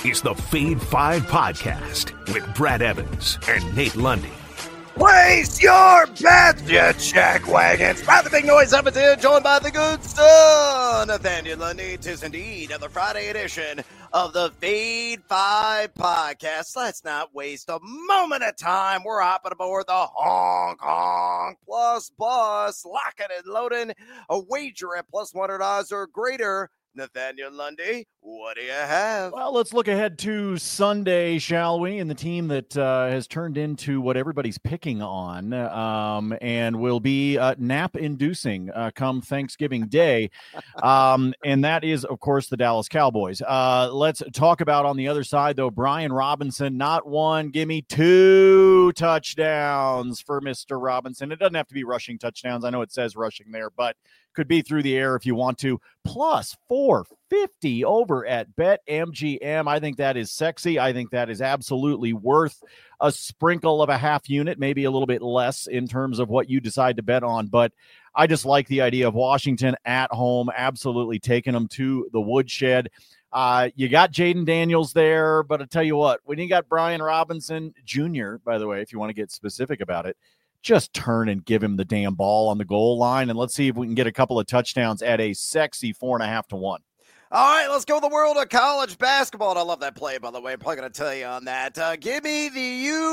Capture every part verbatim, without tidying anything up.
is the Fade five Podcast with Brad Evans and Nate Lundy. Place your bets, you check wagons. By the big noise up here, joined by the good son, Nathaniel Lundy. 'Tis indeed another Friday edition of the Fade five Podcast. Let's not waste a moment of time. We're hopping aboard the Hong Kong Plus Bus, locking and loading. A wager at plus one hundred odds or greater. Nathaniel Lundy, what do you have? Well, let's look ahead to Sunday, shall we? And the team that uh, has turned into what everybody's picking on um, and will be uh, nap-inducing uh, come Thanksgiving Day. Um, and that is, of course, the Dallas Cowboys. Uh, let's talk about on the other side, though, Brian Robinson, not one, give me two touchdowns for Mister Robinson. It doesn't have to be rushing touchdowns. I know it says rushing there, but could be through the air if you want to. Plus four fifty over at BetMGM. I think that is sexy. I think that is absolutely worth a sprinkle of a half unit, maybe a little bit less in terms of what you decide to bet on. But I just like the idea of Washington at home, absolutely taking them to the woodshed. Uh, you got Jaden Daniels there, but I'll tell you what, when you got Brian Robinson Junior, by the way, if you want to get specific about it, just turn and give him the damn ball on the goal line, and let's see if we can get a couple of touchdowns at a sexy four and a half to one. All right, let's go to the world of college basketball. And I love that play, by the way. I'm probably going to tell you on that. Uh, give me the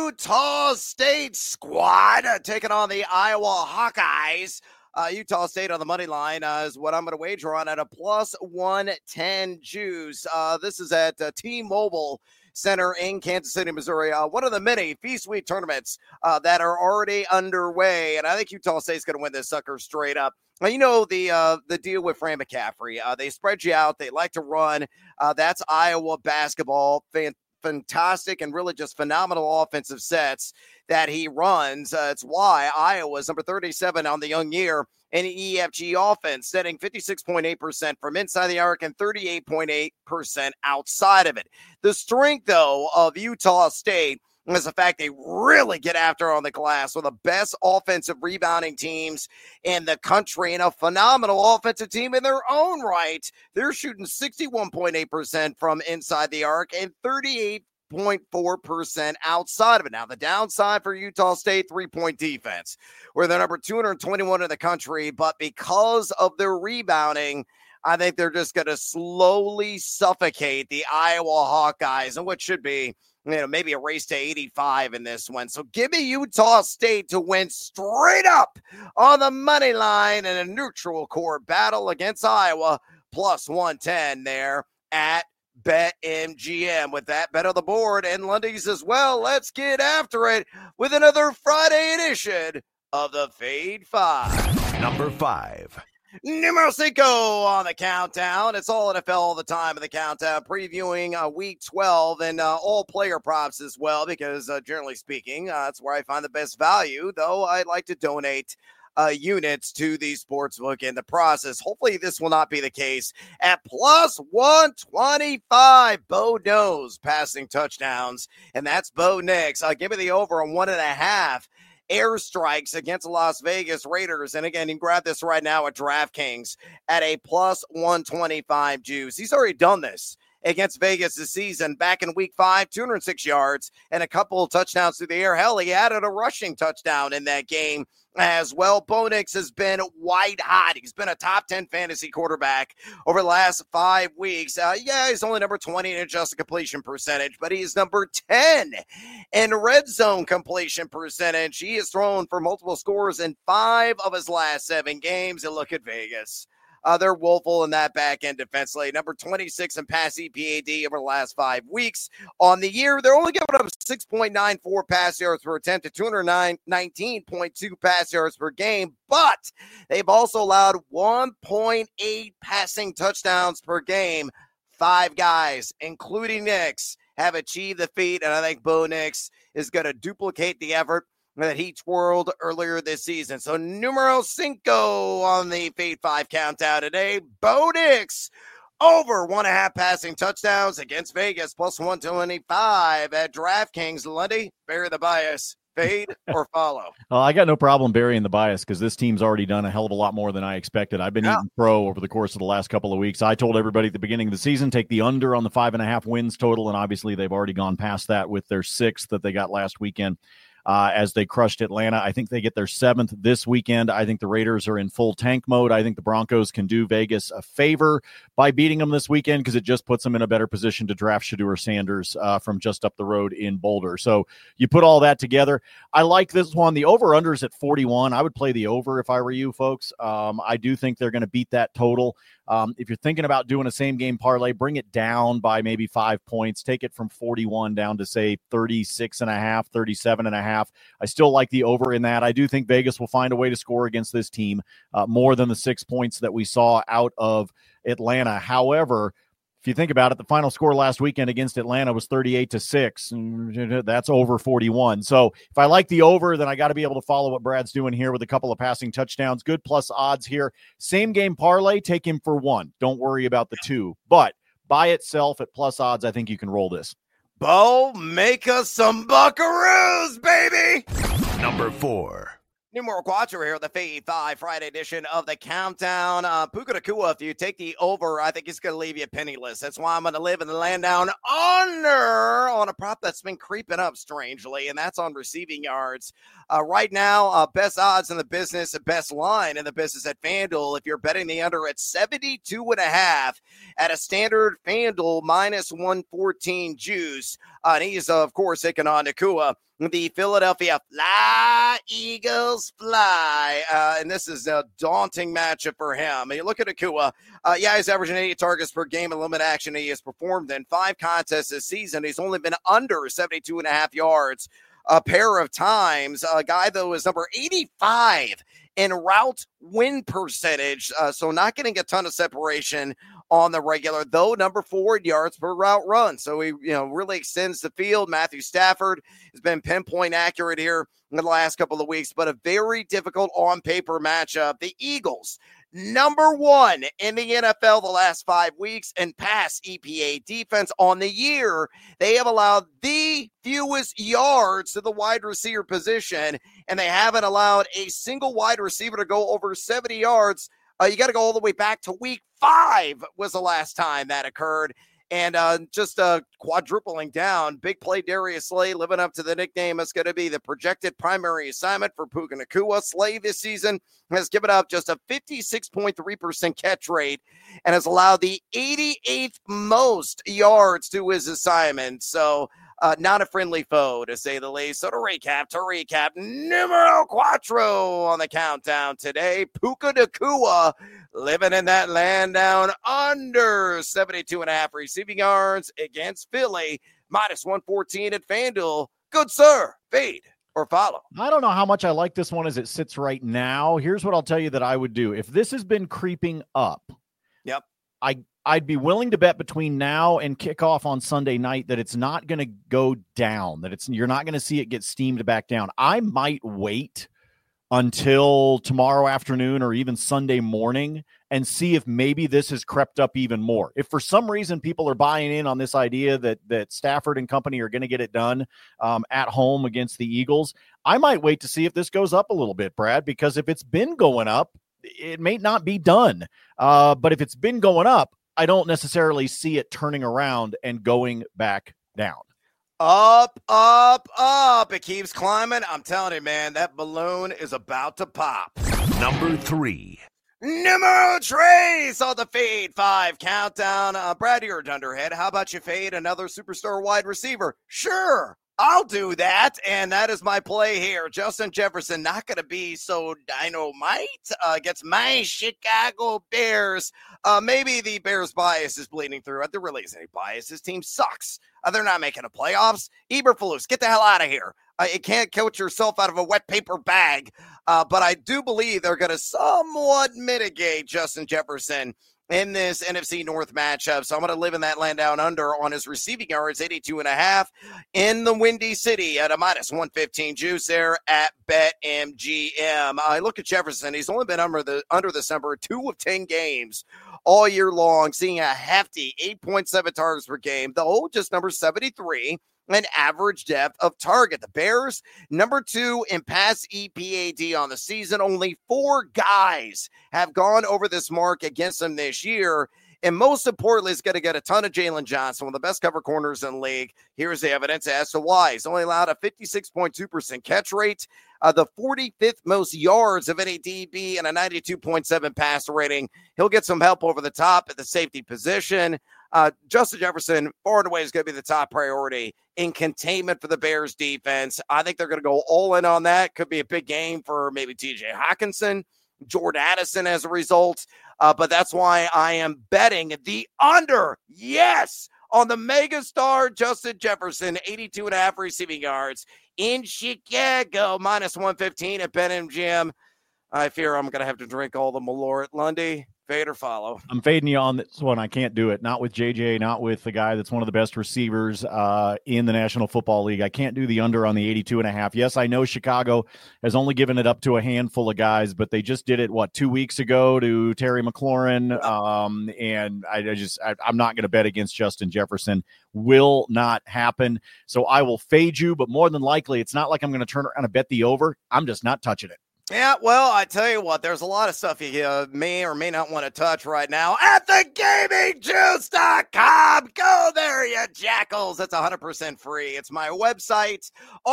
Utah State squad uh, taking on the Iowa Hawkeyes. Uh, Utah State on the money line uh, is what I'm going to wager on at a plus one ten juice. Uh, this is at uh, T-Mobile Center in Kansas City, Missouri. Uh, one of the many Feast Week tournaments uh, that are already underway, and I think Utah State's going to win this sucker straight up. Now, you know the uh, the deal with Fran McCaffrey. Uh, they spread you out. They like to run. Uh, that's Iowa basketball. Fan- fantastic and really just phenomenal offensive sets that he runs. Uh, it's why Iowa's number thirty-seven on the young year in E F G offense, setting fifty-six point eight percent from inside the arc and thirty-eight point eight percent outside of it. The strength, though, of Utah State is the fact they really get after on the glass. One of the best offensive rebounding teams in the country and a phenomenal offensive team in their own right. They're shooting sixty-one point eight percent from inside the arc and thirty-eight point four percent outside of it. Now, the downside for Utah State, three-point defense, where they're number two hundred twenty-one in the country, but because of their rebounding, I think they're just going to slowly suffocate the Iowa Hawkeyes and what should be, you know, maybe a race to eighty-five in this one. So give me Utah State to win straight up on the money line in a neutral court battle against Iowa, plus one ten there at BetMGM. With that bet on the board and Lundy's as well, let's get after it with another Friday edition of the Fade Five. Number five. Numero cinco on the countdown. It's all N F L all the time in the countdown, previewing uh, week twelve and uh, all player props as well, because uh, generally speaking, uh, that's where I find the best value, though I like to donate uh, units to the sportsbook in the process. Hopefully this will not be the case at plus one twenty-five. Bo knows passing touchdowns, and that's Bo Nix. Uh, give me the over on one and a half airstrikes against the Las Vegas Raiders. And again, you can grab this right now at DraftKings at a plus one twenty-five juice. He's already done this against Vegas this season. Back in week five, two hundred six yards and a couple of touchdowns through the air. Hell, he added a rushing touchdown in that game as well. Bo Nix has been white hot. He's been a top ten fantasy quarterback over the last five weeks. Uh, yeah, he's only number twenty in adjusted completion percentage, but he's number ten in red zone completion percentage. He has thrown for multiple scores in five of his last seven games. And look at Vegas. Uh, they're woeful in that back end defensively. Number twenty-six in pass E P A D over the last five weeks. On the year, they're only giving up six point nine four pass yards per attempt to two hundred nineteen point two pass yards per game, but they've also allowed one point eight passing touchdowns per game. Five guys, including Nix, have achieved the feat, and I think Bo Nix is going to duplicate the effort that he twirled earlier this season. So numero cinco on the Fade five countdown today. Bo Nix over one and a half passing touchdowns against Vegas, plus one twenty-five at DraftKings. Lundy, bury the bias. Fade or follow? Well, I got no problem burying the bias because this team's already done a hell of a lot more than I expected. I've been yeah. eating pro over the course of the last couple of weeks. I told everybody at the beginning of the season, take the under on the five and a half wins total, and obviously they've already gone past that with their sixth that they got last weekend. Uh, as they crushed Atlanta. I think they get their seventh this weekend. I think the Raiders are in full tank mode. I think the Broncos can do Vegas a favor by beating them this weekend because it just puts them in a better position to draft Shedeur Sanders uh, from just up the road in Boulder. So you put all that together. I like this one. The over-under is at forty-one. I would play the over if I were you folks. Um, I do think they're going to beat that total. Um, if you're thinking about doing a same-game parlay, bring it down by maybe five points. Take it from forty-one down to, say, thirty-six and a half, thirty-seven and a half. I still like the over in that. I do think Vegas will find a way to score against this team uh, more than the six points that we saw out of Atlanta. However, if you think about it, the final score last weekend against Atlanta was thirty-eight to six. That's over forty-one. So if I like the over, then I got to be able to follow what Brad's doing here with a couple of passing touchdowns. Good plus odds here. Same game parlay, take him for one. Don't worry about the two. But by itself at plus odds, I think you can roll this. Bo, make us some buckaroos, baby. Number four. Numero Quattro here, the Fade five Friday edition of the Countdown. Uh, Puka Nacua, if you take the over, I think it's going to leave you penniless. That's why I'm going to live in the land down under on a prop that's been creeping up strangely, and that's on receiving yards. Uh, right now, uh, best odds in the business, best line in the business at FanDuel. If you're betting the under at seventy-two and a half at a standard FanDuel minus one fourteen juice, uh, and he's, uh, of course, taking on Nacua. The Philadelphia Fly Eagles fly. Uh, and this is a daunting matchup for him. I mean, you look at Nacua. Uh, yeah, he's averaging eighty targets per game in limit action. He has performed in five contests this season. He's only been under seventy-two and a half yards a pair of times. A guy, though, is number eighty-five in route win percentage. Uh, so not getting a ton of separation on the regular, though number four in yards per route run. So he, you know, really extends the field. Matthew Stafford has been pinpoint accurate here in the last couple of weeks, but a very difficult on paper matchup. The Eagles, number one in the N F L the last five weeks and pass E P A defense on the year. They have allowed the fewest yards to the wide receiver position, and they haven't allowed a single wide receiver to go over seventy yards. Uh, you got to go all the way back to week five was the last time that occurred. And uh, just uh, quadrupling down, big play Darius Slay living up to the nickname. It's going to be the projected primary assignment for Puka Nacua. Slay this season has given up just a fifty-six point three percent catch rate and has allowed the eighty-eighth most yards to his assignment. So uh, not a friendly foe, to say the least. So to recap, to recap, numero quattro on the countdown today. Puka Nacua living in that land down under seventy-two and a half receiving yards against Philly, minus one fourteen at FanDuel. Good sir, fade or follow. I don't know how much I like this one as it sits right now. Here's what I'll tell you that I would do. If this has been creeping up, yep, I, I'd be willing to bet between now and kickoff on Sunday night that it's not going to go down, that it's you're not going to see it get steamed back down. I might wait until tomorrow afternoon or even Sunday morning and see if maybe this has crept up even more. If for some reason people are buying in on this idea that that Stafford and company are going to get it done um, at home against the Eagles, I might wait to see if this goes up a little bit, Brad, because if it's been going up, it may not be done. Uh, but if it's been going up, I don't necessarily see it turning around and going back down. Up, up, up. It keeps climbing. I'm telling you, man, that balloon is about to pop. Number three. Numero tres on the Fade five countdown. Uh, Brad, you're a dunderhead. How about you fade another superstar wide receiver? Sure, I'll do that. And that is my play here. Justin Jefferson, not going to be so dynamite uh, against my Chicago Bears. Uh, maybe the Bears bias is bleeding through. There really isn't any bias. This team sucks. Uh, they're not making the playoffs. Eberflus, get the hell out of here. Uh, you can't coach yourself out of a wet paper bag. Uh, but I do believe they're going to somewhat mitigate Justin Jefferson in this N F C North matchup. So I'm going to live in that land down under on his receiving yards, eighty-two and a half in the Windy City at a minus one fifteen juice there at BetMGM. I uh, look at Jefferson. He's only been under the under this number two of ten games all year long, seeing a hefty eight point seven targets per game. The old just number seventy-three. and average depth of target. The Bears, number two in pass E P A D on the season. Only four guys have gone over this mark against them this year. And most importantly, it's going to get a ton of Jalen Johnson, one of the best cover corners in the league. Here's the evidence as to why. He's only allowed a fifty-six point two percent catch rate, uh, the forty-fifth most yards of any D B, and a ninety-two point seven passer rating. He'll get some help over the top at the safety position. Uh, Justin Jefferson, far and away, is going to be the top priority in containment for the Bears defense. I think they're going to go all in on that. Could be a big game for maybe T J Hockenson, Jordan Addison as a result. Uh, but that's why I am betting the under, yes, on the megastar Justin Jefferson, eighty-two and a half receiving yards in Chicago, minus one fifteen at BetMGM. I fear I'm going to have to drink all the Malort. Lundy, fade or follow? I'm fading you on this one. I can't do it. Not with J J, not with the guy that's one of the best receivers uh, in the National Football League. I can't do the under on the eighty-two and a half. Yes, I know Chicago has only given it up to a handful of guys, but they just did it, what, two weeks ago to Terry McLaurin. Um, and I, I just, I, I'm not going to bet against Justin Jefferson. Will not happen. So I will fade you, but more than likely, it's not like I'm going to turn around and bet the over. I'm just not touching it. Yeah, well, I tell you what, there's a lot of stuff you uh, may or may not want to touch right now at the gaming juice dot com. Go there, you jackals. It's one hundred percent free. It's my website.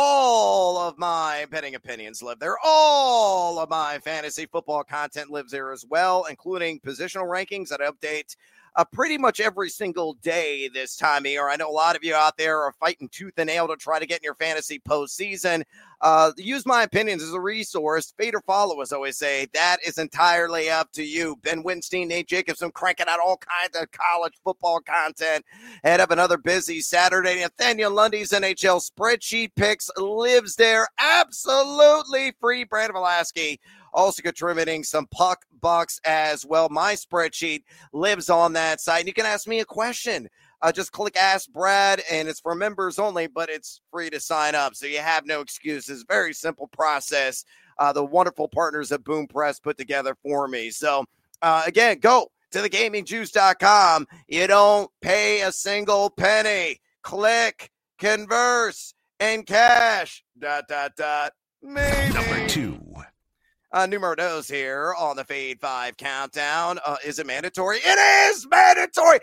All of my betting opinions live there. All of my fantasy football content lives there as well, including positional rankings that I update Uh, pretty much every single day this time of year. I know a lot of you out there are fighting tooth and nail to try to get in your fantasy postseason. Uh, use my opinions as a resource. Fade or follow, as I always say. That is entirely up to you. Ben Winstein, Nate Jacobson cranking out all kinds of college football content. Head of another busy Saturday. Nathaniel Lundy's N H L Spreadsheet Picks lives there. Absolutely free. Brandon Velasquez also contributing some puck bucks as well. My spreadsheet lives on that site. You can ask me a question. Uh, just click Ask Brad, and it's for members only, but it's free to sign up, so you have no excuses. Very simple process. Uh, the wonderful partners at Boom Press put together for me. So, uh, again, go to the gaming juice dot com. You don't pay a single penny. Click, converse, and cash. Dot, dot, dot. Maybe. Number two. Uh, numero dos here on the Fade five Countdown. Uh, is it mandatory? It is mandatory!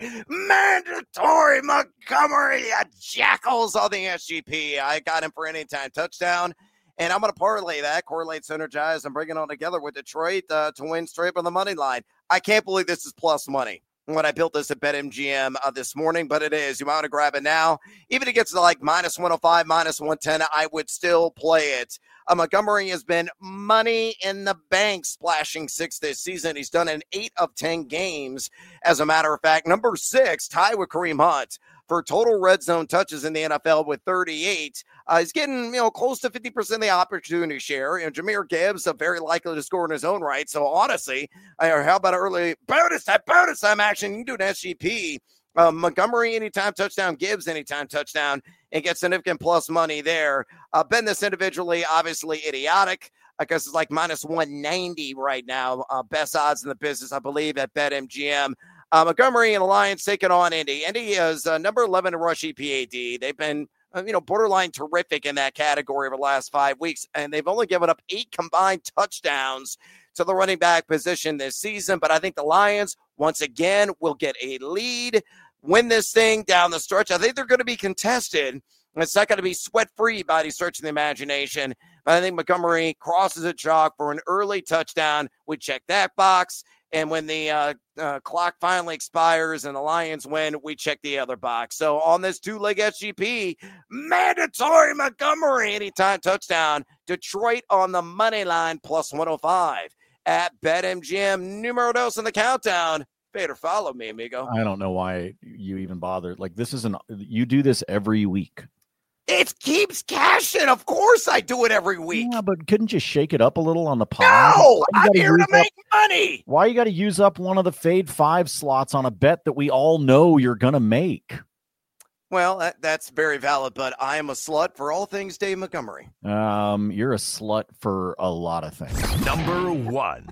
Mandatory! Montgomery, uh, jackals on the S G P. I got him for anytime touchdown, and I'm going to parlay that, correlate, synergize, and bring it all together with Detroit uh, to win straight on the money line. I can't believe this is plus money when I built this at BetMGM uh, this morning, but it is. You might want to grab it now. Even if it gets to like minus one oh five, minus one ten, I would still play it. Uh, Montgomery has been money in the bank, splashing six this season. He's done in eight of ten games. As a matter of fact, number six, tied with Kareem Hunt for total red zone touches in the N F L with thirty-eight. Uh, he's getting, you know, close to fifty percent of the opportunity share. You know, Jahmyr Gibbs is very likely to score in his own right. So honestly, uh, how about an early bonus time, bonus time action? You can do an S G P. Uh, Montgomery anytime touchdown, Gibbs anytime touchdown, and get significant plus money there. Uh, bet this individually, obviously idiotic. I guess it's like minus one ninety right now. Uh, best odds in the business, I believe, at BetMGM. Uh, Montgomery and the Lions taking on Indy. Indy is uh, number eleven in rush E P A D. They've been, uh, you know, borderline terrific in that category over the last five weeks, and they've only given up eight combined touchdowns to the running back position this season. But I think the Lions, once again, will get a lead, win this thing down the stretch. I think they're going to be contested. It's not going to be sweat-free by any stretch of the imagination. But I think Montgomery crosses a chalk for an early touchdown. We check that box. And when the uh, uh, clock finally expires and the Lions win, we check the other box. So on this two-leg S G P, mandatory Montgomery anytime touchdown. Detroit on the money line plus one oh five at BetMGM. Numero dos in the countdown. Better follow me, amigo. I don't know why you even bothered. Like, this isn't, you do this every week. It keeps cashing. Of course I do it every week. Yeah, but couldn't you shake it up a little on the pod? No, I'm here to make up, money. Why you got to use up one of the Fade five slots on a bet that we all know you're going to make? Well, that, that's very valid, but I am a slut for all things Dave Montgomery. Um, you're a slut for a lot of things. Number one.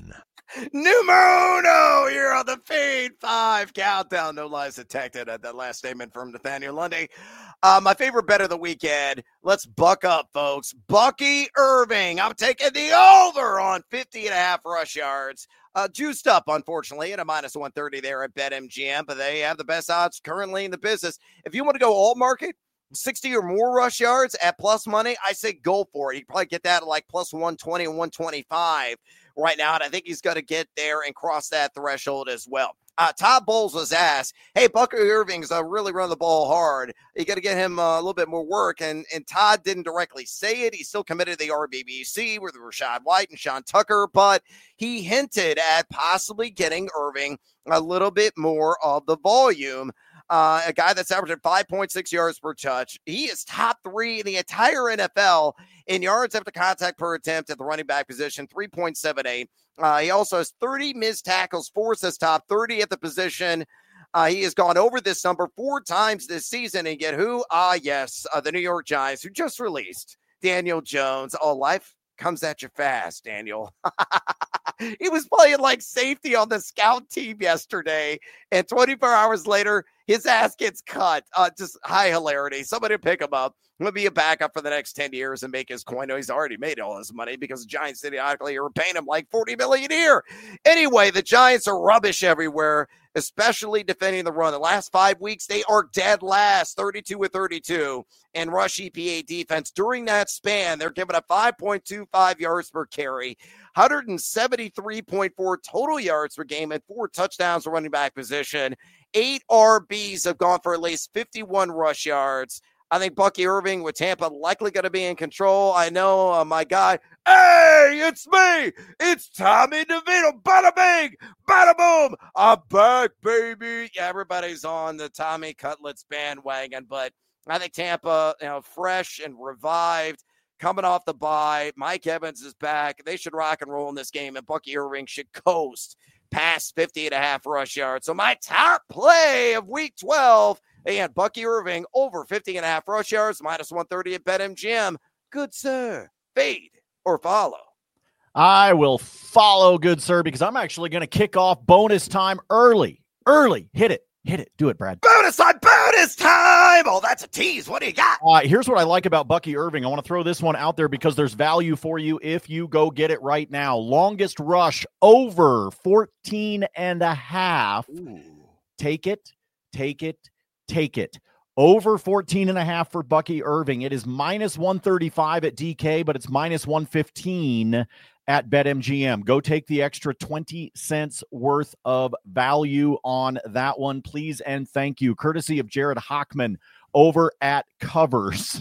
Numero uno here on the Feed five countdown. No lies detected at that last statement from Nathaniel Lundy. Uh, my favorite bet of the weekend. Let's buck up, folks. Bucky Irving. I'm taking the over on fifty and a half rush yards. Uh, juiced up, unfortunately, at a minus one thirty there at BetMGM, but they have the best odds currently in the business. If you want to go all market, sixty or more rush yards at plus money, I say go for it. You can probably get that at like plus one twenty and one twenty-five right now, and I think he's going to get there and cross that threshold as well. Uh, Todd Bowles was asked, hey, Bucky Irving's uh, really run the ball hard. You got to get him uh, a little bit more work, and, and Todd didn't directly say it. He's still committed to the R B B C with Rashad White and Sean Tucker, but he hinted at possibly getting Irving a little bit more of the volume. Uh, a guy that's averaging five point six yards per touch. He is top three in the entire N F L in yards after contact per attempt at the running back position, three point seven eight. Uh, he also has thirty missed tackles, forced his top thirty at the position. Uh, he has gone over this number four times this season. And get who? Ah, yes, uh, the New York Giants, who just released Daniel Jones. Oh, life comes at you fast, Daniel. He was playing like safety on the scout team yesterday, and twenty-four hours later, his ass gets cut. Uh, just high hilarity. Somebody pick him up. I'm going to be a backup for the next ten years and make his coin. No, he's already made all his money because the Giants idiotically are paying him like forty million dollars a year. Anyway, the Giants are rubbish everywhere, especially defending the run. The last five weeks, they are dead last, thirty-two with thirty-two in rush E P A defense. During that span, they're giving up five point two five yards per carry, one hundred seventy-three point four total yards per game, and four touchdowns for running back position. Eight R Bs have gone for at least fifty-one rush yards. I think Bucky Irving with Tampa likely going to be in control. I know uh, my guy. Hey, it's me. It's Tommy DeVito. Bada bing, bada boom. I'm back, baby. Yeah, everybody's on the Tommy Cutlets bandwagon, but I think Tampa, you know, fresh and revived, coming off the bye. Mike Evans is back. They should rock and roll in this game, and Bucky Irving should coast past fifty and a half rush yards. So my top play of week twelve, and Bucky Irving over fifty and a half rush yards, minus one thirty at BetMGM. Good sir. Fade or follow? I will follow, good sir, because I'm actually going to kick off bonus time early. Early. Hit it. Hit it. Do it, Brad. Bonus time. Bonus time. Oh, that's a tease. What do you got? Uh, here's what I like about Bucky Irving. I want to throw this one out there because there's value for you if you go get it right now. Longest rush over fourteen and a half. Ooh. Take it. Take it. Take it. Over fourteen and a half for Bucky Irving. It is minus one thirty-five at D K, but it's minus one fifteen at BetMGM. Go take the extra twenty cents worth of value on that one, please, and thank you. Courtesy of Jared Hockman over at Covers.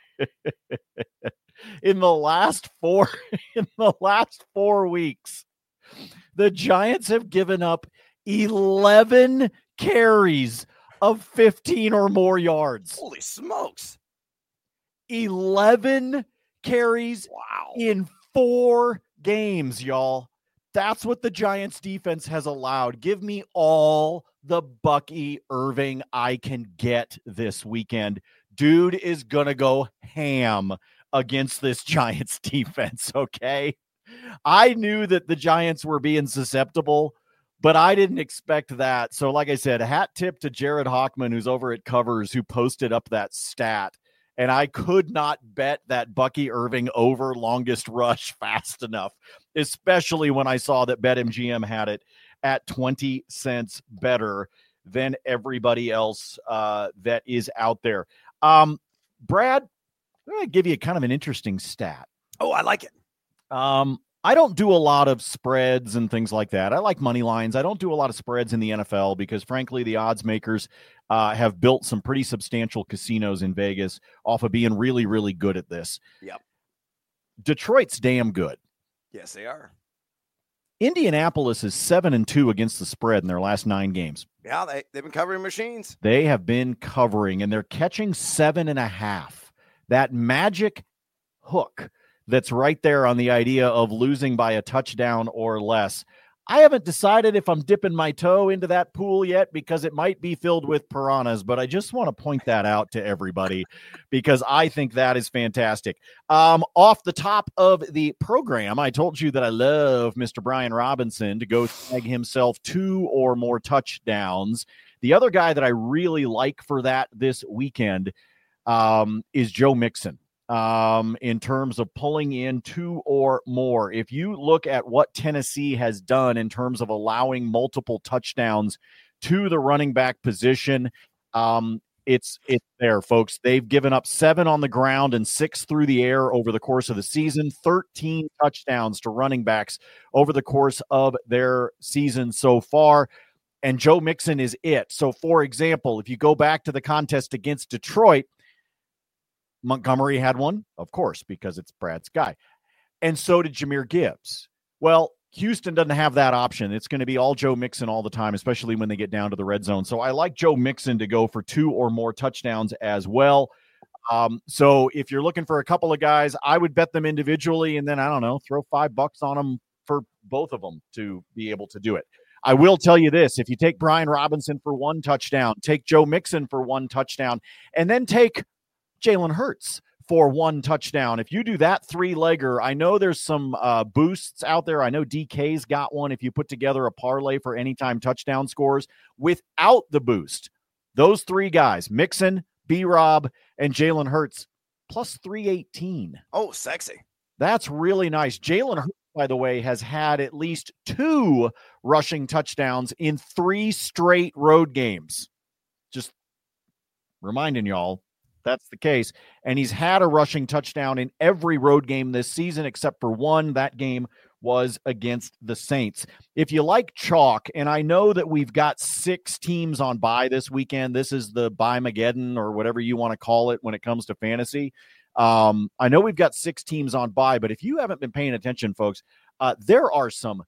in the last four, in the last four weeks, the Giants have given up eleven carries of fifteen or more yards. Holy smokes. eleven carries wow. in four games, y'all. That's what the Giants defense has allowed. Give me all the Bucky Irving I can get this weekend. Dude is going to go ham against this Giants defense, okay? I knew that the Giants were being susceptible, but I didn't expect that. So like I said, hat tip to Jared Hockman, who's over at Covers, who posted up that stat. And I could not bet that Bucky Irving over longest rush fast enough, especially when I saw that BetMGM had it at twenty cents better than everybody else uh, that is out there. Um, Brad, I'm going to give you kind of an interesting stat. Oh, I like it. Um, I don't do a lot of spreads and things like that. I like money lines. I don't do a lot of spreads in the N F L because, frankly, the odds makers uh, have built some pretty substantial casinos in Vegas off of being really, really good at this. Yep. Detroit's damn good. Yes, they are. Indianapolis is seven and two against the spread in their last nine games. Yeah, they, they've been covering machines. They have been covering, and they're catching seven and a half. That magic hook that's right there on the idea of losing by a touchdown or less. I haven't decided if I'm dipping my toe into that pool yet because it might be filled with piranhas, but I just want to point that out to everybody because I think that is fantastic. Um, off the top of the program, I told you that I love Mister Brian Robinson to go tag himself two or more touchdowns. The other guy that I really like for that this weekend um, is Joe Mixon. Um, in terms of pulling in two or more. If you look at what Tennessee has done in terms of allowing multiple touchdowns to the running back position, um, it's it's there, folks. They've given up seven on the ground and six through the air over the course of the season, thirteen touchdowns to running backs over the course of their season so far. And Joe Mixon is it. So, for example, if you go back to the contest against Detroit, Montgomery had one, of course, because it's Brad's guy. And so did Jahmyr Gibbs. Well, Houston doesn't have that option. It's going to be all Joe Mixon all the time, especially when they get down to the red zone. So I like Joe Mixon to go for two or more touchdowns as well. Um, so if you're looking for a couple of guys, I would bet them individually and then, I don't know, throw five bucks on them for both of them to be able to do it. I will tell you this. If you take Brian Robinson for one touchdown, take Joe Mixon for one touchdown, and then take Jalen Hurts for one touchdown. If you do that three-legger, I know there's some uh, boosts out there. I know D K's got one if you put together a parlay for anytime touchdown scores. Without the boost, those three guys, Mixon, B-Rob, and Jalen Hurts, plus three eighteen. Oh, sexy. That's really nice. Jalen Hurts, by the way, has had at least two rushing touchdowns in three straight road games. Just reminding y'all, that's the case. And he's had a rushing touchdown in every road game this season except for one. That game was against the Saints. If you like chalk, and I know that we've got six teams on bye this weekend. This is the bye-mageddon or whatever you want to call it when it comes to fantasy. Um, I know we've got six teams on bye, but if you haven't been paying attention, folks, uh, there are some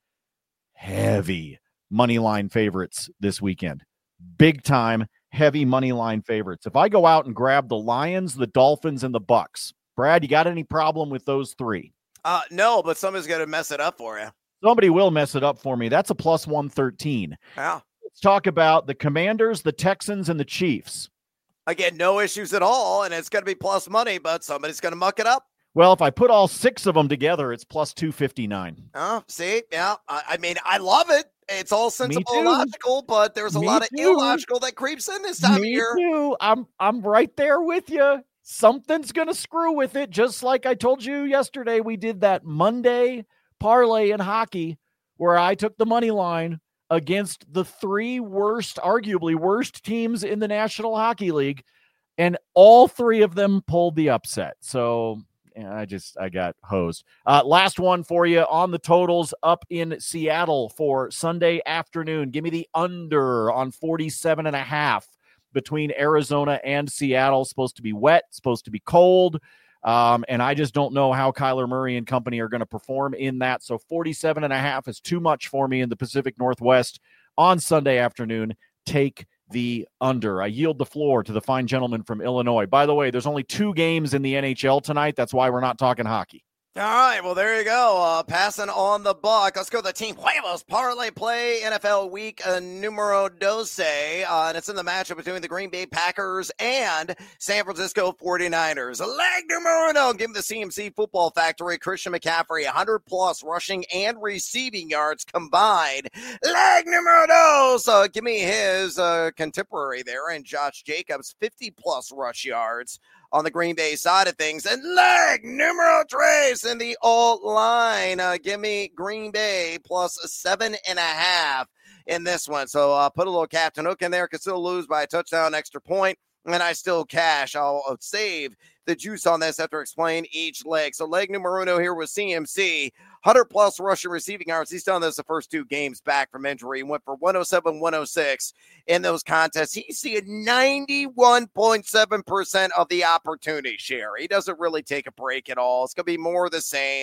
heavy money line favorites this weekend. Big time. Heavy money line favorites. If I go out and grab the Lions, the Dolphins, and the Bucks, Brad, you got any problem with those three? Uh, no, but somebody's going to mess it up for you. Somebody will mess it up for me. That's a plus one thirteen. Yeah. Let's talk about the Commanders, the Texans, and the Chiefs. Again, no issues at all, and it's going to be plus money, but somebody's going to muck it up. Well, if I put all six of them together, it's plus two fifty-nine. Oh, see? Yeah. I, I mean, I love it. It's all sensible and too. logical, but there's a Me lot of too. illogical that creeps in this time Me of year. too. I'm I'm right there with you. Something's gonna screw with it, just like I told you yesterday. We did that Monday parlay in hockey where I took the money line against the three worst, arguably worst teams in the National Hockey League, and all three of them pulled the upset. So yeah, I just, I got hosed. Uh, last one for you on the totals up in Seattle for Sunday afternoon. Give me the under on forty-seven and a half between Arizona and Seattle. Supposed to be wet, supposed to be cold. Um, and I just don't know how Kyler Murray and company are going to perform in that. So forty-seven and a half is too much for me in the Pacific Northwest on Sunday afternoon. Take the under. I yield the floor to the fine gentleman from Illinois. By the way, there's only two games in the N H L tonight. That's why we're not talking hockey. All right, well, there you go. Uh, passing on the buck. Let's go to the Team Huevos Parlay Play N F L Week uh, Numero Doce. Uh, and it's in the matchup between the Green Bay Packers and San Francisco forty-niners. Leg numero uno. Give me the C M C Football Factory. Christian McCaffrey, one hundred plus rushing and receiving yards combined. Leg numero dos. Uh, give me his uh, contemporary there, and Josh Jacobs, fifty plus rush yards on the Green Bay side of things. And leg numero tres in the alt line. Uh, give me Green Bay plus seven and a half in this one. So uh, put a little Captain Hook in there. Could still lose by a touchdown, extra point, and I still cash. I'll, I'll save the juice on this after explain each leg. So leg numero uno here with C M C. one hundred plus rushing receiving yards. He's done this the first two games back from injury. He went for one oh seven, one oh six in those contests. He's seeing ninety-one point seven percent of the opportunity share. He doesn't really take a break at all. It's going to be more of the same.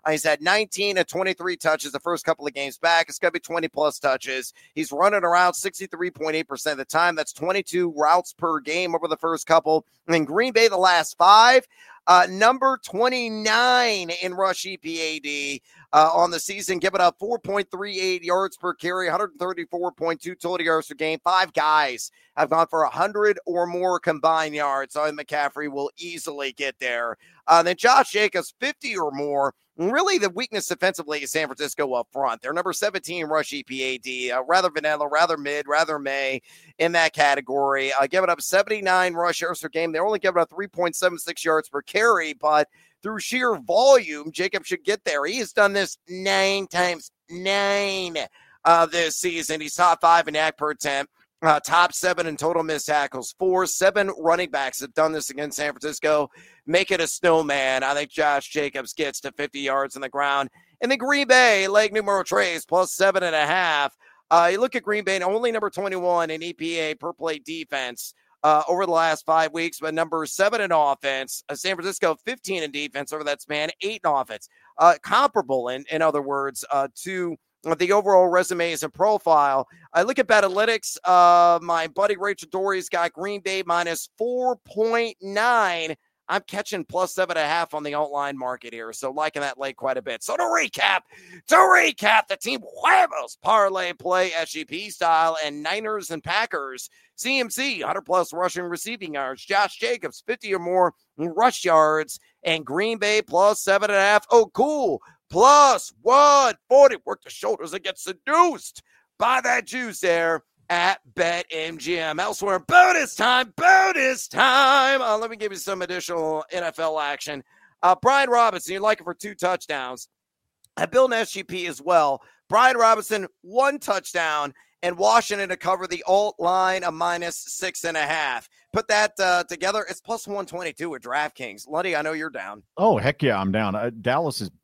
Uh, he's had nineteen and twenty-three touches the first couple of games back. It's going to be twenty plus touches. He's running around sixty-three point eight percent of the time. That's twenty-two routes per game over the first couple. And then Green Bay, the last five, uh, number twenty-nine in rush E P A D uh, on the season, giving up four point three eight yards per carry, one thirty-four point two total yards per game. Five guys have gone for one hundred or more combined yards. So McCaffrey will easily get there. Uh, then Josh Jacobs, fifty or more. Really, the weakness defensively is San Francisco up front. They're number seventeen rush E P A D, uh, rather vanilla, rather mid, rather may in that category. Uh, giving up seventy-nine rush yards per game. They're only giving up three point seven six yards per carry, but through sheer volume, Jacob should get there. He has done this nine times, nine uh, this season. He's top five in yak per attempt. Uh, top seven in total missed tackles. Four, seven running backs have done this against San Francisco. Make it a snowman. I think Josh Jacobs gets to fifty yards on the ground. And the Green Bay, leg numero tres, plus seven and a half. Uh, you look at Green Bay, only number twenty-one in E P A per play defense uh, over the last five weeks, but number seven in offense. Uh, San Francisco, fifteen in defense over that span, eight in offense. Uh, comparable, in, in other words, uh, to the overall resumes and profile. I look at Betalytics. Uh, my buddy Rachel Dory's got Green Bay minus four point nine. I'm catching plus seven and a half on the outline market here. So liking that late quite a bit. So to recap, to recap, the Team Huevos parlay play S G P style and Niners and Packers. C M C, one hundred plus rushing receiving yards. Josh Jacobs, fifty or more rush yards. And Green Bay plus seven and a half. Oh, cool. Plus one forty. Work the shoulders and get seduced by that juice there at BetMGM. Elsewhere, bonus time, bonus time. Uh, let me give you some additional N F L action. Uh, Brian Robinson, you like it for two touchdowns. I built an S G P as well. Brian Robinson, one touchdown, and Washington to cover the alt line, a minus six and a half. Put that uh, together, it's plus one twenty-two with DraftKings. Luddy, I know you're down. Oh, heck yeah, I'm down. Uh, Dallas is...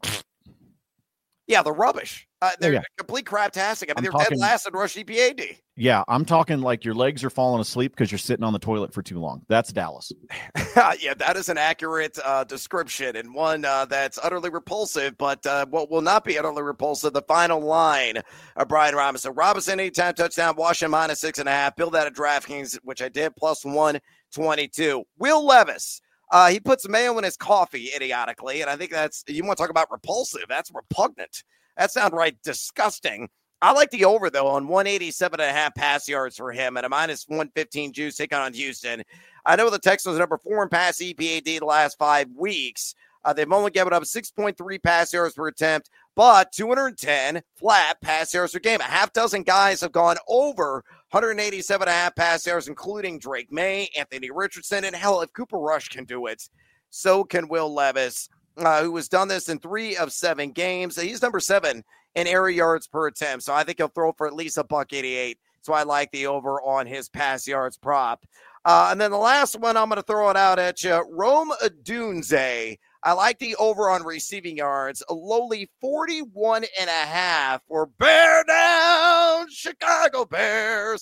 Yeah, they're rubbish. Uh, they're yeah. complete craptastic. I mean, I'm they're talking, dead last in rush E P A D. Yeah, I'm talking like your legs are falling asleep because you're sitting on the toilet for too long. That's Dallas. Yeah, that is an accurate uh, description and one uh, that's utterly repulsive, but uh, what will not be utterly repulsive, the final line of Brian Robinson. Robinson, anytime touchdown, Washington minus six and a half. Build that at DraftKings, which I did, plus one twenty-two. Will Levis. Uh, he puts mayo in his coffee, idiotically, and I think that's, you want to talk about repulsive, that's repugnant. That sounds right disgusting. I like the over, though, on one eighty-seven and a half pass yards for him and a minus one fifteen juice taking on Houston. I know the Texans are number four in pass E P A D the last five weeks. Uh, they've only given up six point three pass yards per attempt, but two hundred ten flat pass yards per game. A half dozen guys have gone over one eighty-seven and a half pass yards, including Drake May, Anthony Richardson, and hell, if Cooper Rush can do it, so can Will Levis, uh, who has done this in three of seven games. He's number seven in air yards per attempt, so I think he'll throw for at least a buck eighty-eight. So I like the over on his pass yards prop. Uh, and then the last one, I'm going to throw it out at you. Rome Odunze. I like the over on receiving yards, a lowly forty-one and a half for Bear Down Chicago Bears.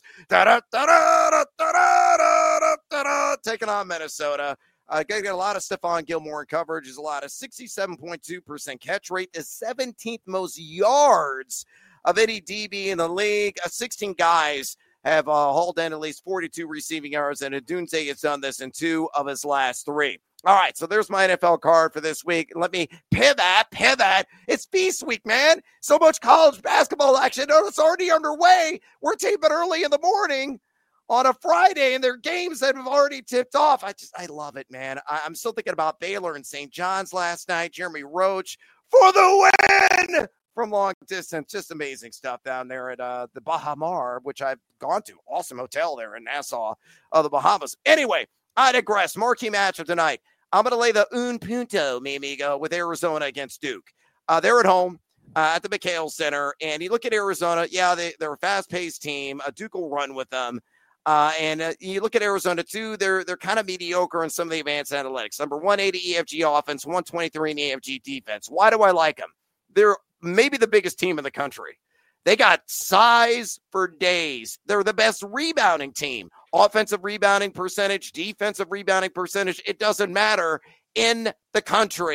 Da-da-da-da-da-da-da-da-da-da. Taking on Minnesota. Uh, getting a lot of Stephon Gilmore in coverage. There's a lot of sixty-seven point two percent catch rate, the seventeenth most yards of any D B in the league. Uh, sixteen guys have uh, hauled in at least forty-two receiving yards, and Odunze has done this in two of his last three. All right, so there's my N F L card for this week. Let me pivot, pivot. It's Feast Week, man. So much college basketball action. Oh, it's already underway. We're taping early in the morning on a Friday, and there are games that have already tipped off. I just, I love it, man. I, I'm still thinking about Baylor and Saint John's last night. Jeremy Roach for the win from long distance. Just amazing stuff down there at uh, the Baha Mar, which I've gone to. Awesome hotel there in Nassau, uh, the Bahamas. Anyway, I digress. Marquee matchup tonight. I'm going to lay the un punto, mi amigo, with Arizona against Duke. Uh, they're at home uh, at the McHale Center, and you look at Arizona, yeah, they, they're a fast-paced team. Uh, Duke will run with them. Uh, and uh, you look at Arizona, too, they're they're kind of mediocre in some of the advanced analytics. Number one eighty E F G offense, one twenty-three in E F G defense. Why do I like them? They're maybe the biggest team in the country. They got size for days. They're the best rebounding team. Offensive rebounding percentage, defensive rebounding percentage, it doesn't matter in the country.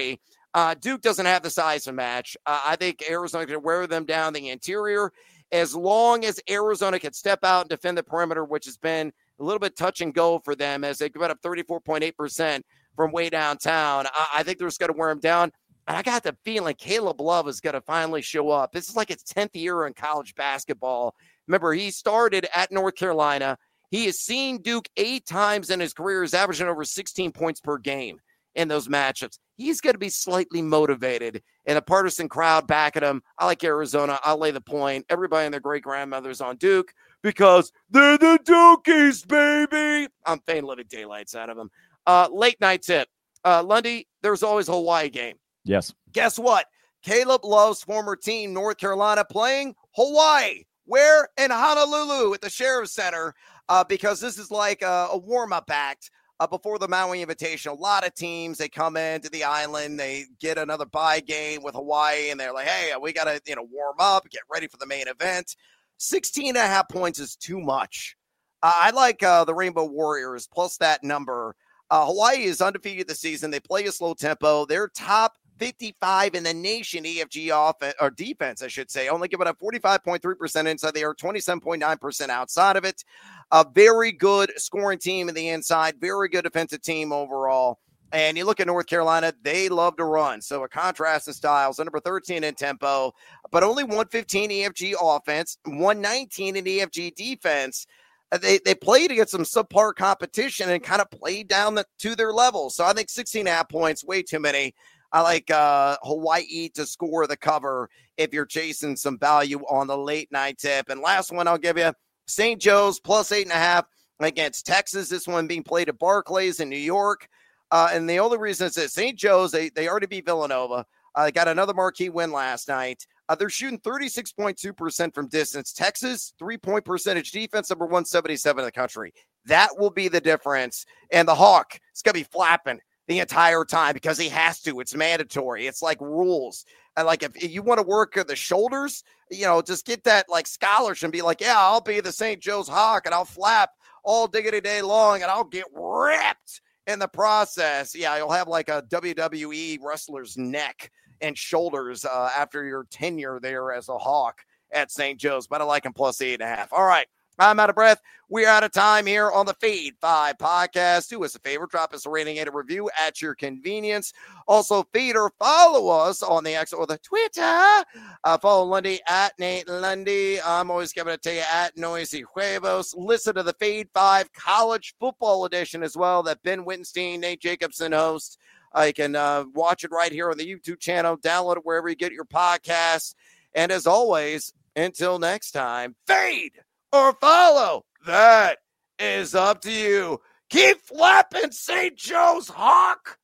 Uh, Duke doesn't have the size to match. Uh, I think Arizona can wear them down the interior as long as Arizona can step out and defend the perimeter, which has been a little bit touch and go for them as they give up thirty-four point eight percent from way downtown. I, I think they're just going to wear them down. And I got the feeling Caleb Love is going to finally show up. This is like his tenth year in college basketball. Remember, he started at North Carolina. He has seen Duke eight times in his career. He's averaging over sixteen points per game in those matchups. He's going to be slightly motivated and a partisan crowd backing him. I like Arizona. I'll lay the point. Everybody and their great-grandmothers on Duke because they're the Dukies, baby. I'm faint living daylights out of them. Uh, late night tip. Uh, Lundy, there's always a Hawaii game. Yes. Guess what? Caleb Love's former team, North Carolina, playing Hawaii. Where? In Honolulu at the Sheriff Center, uh, because this is like a, a warm-up act uh, before the Maui Invitational. A lot of teams, they come into the island, they get another bye game with Hawaii, and they're like, hey, we got to you know warm up, get ready for the main event. sixteen and a half points is too much. Uh, I like uh, the Rainbow Warriors plus that number. Uh, Hawaii is undefeated this season. They play a slow tempo. They're top fifty-five in the nation E F G offense or defense, I should say, only giving up forty-five point three percent inside the air, twenty-seven point nine percent outside of it. A very good scoring team in the inside, very good defensive team overall. And you look at North Carolina, they love to run. So a contrast in styles, number thirteen in tempo, but only one fifteen E F G offense, one nineteen in E F G defense. They they played against some subpar competition and kind of played down the, to their level. So I think sixteen and a half points, way too many. I like uh, Hawaii to score the cover if you're chasing some value on the late night tip. And last one I'll give you, Saint Joe's plus eight and a half against Texas. This one being played at Barclays in New York. Uh, and the only reason is that Saint Joe's, they, they already beat Villanova. Uh, they got another marquee win last night. Uh, they're shooting thirty-six point two percent from distance. Texas, three-point percentage defense, number one seventy-seven in the country. That will be the difference. And the Hawk is going to be flapping the entire time because he has to. It's mandatory. It's like rules. And like if, if you want to work at the shoulders, you know, just get that like scholarship and be like, yeah, I'll be the Saint Joe's Hawk and I'll flap all diggity day long and I'll get ripped in the process. Yeah, you'll have like a W W E wrestler's neck and shoulders uh, after your tenure there as a Hawk at Saint Joe's. But I like him plus eight and a half. All right. I'm out of breath. We're out of time here on the Feed five podcast. Do us a favor, drop us a rating and a review at your convenience. Also, feed or follow us on the X or the Twitter. Uh, follow Lundy at Nate Lundy. I'm always going to tell you at Noisy Huevos. Listen to the Feed five College Football Edition as well that Ben Wittenstein, Nate Jacobson host. Uh, you can uh, watch it right here on the YouTube channel. Download it wherever you get your podcasts. And as always, until next time, feed or follow. That is up to you. Keep flapping, Saint Joe's Hawk.